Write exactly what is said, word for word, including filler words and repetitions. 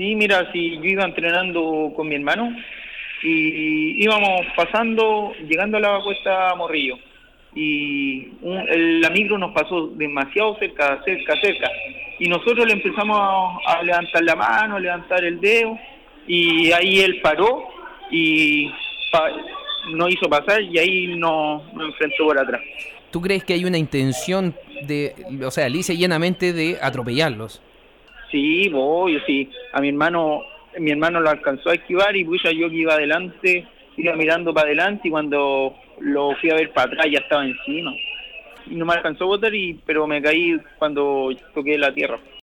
Sí, mira, si yo iba entrenando con mi hermano y íbamos pasando, llegando a la cuesta Morrillo y un, el, la micro nos pasó demasiado cerca, cerca, cerca y nosotros le empezamos a, a levantar la mano, a levantar el dedo y ahí él paró y pa, no hizo pasar y ahí nos, nos enfrentó por atrás. ¿Tú crees que hay una intención de, o sea, lisa y llanamente de atropellarlos? Sí, voy, sí. A mi hermano, mi hermano lo alcanzó a esquivar y pues ya yo que iba adelante, iba mirando para adelante y cuando lo fui a ver para atrás ya estaba encima. Y no me alcanzó a botar, y, pero me caí cuando toqué la tierra.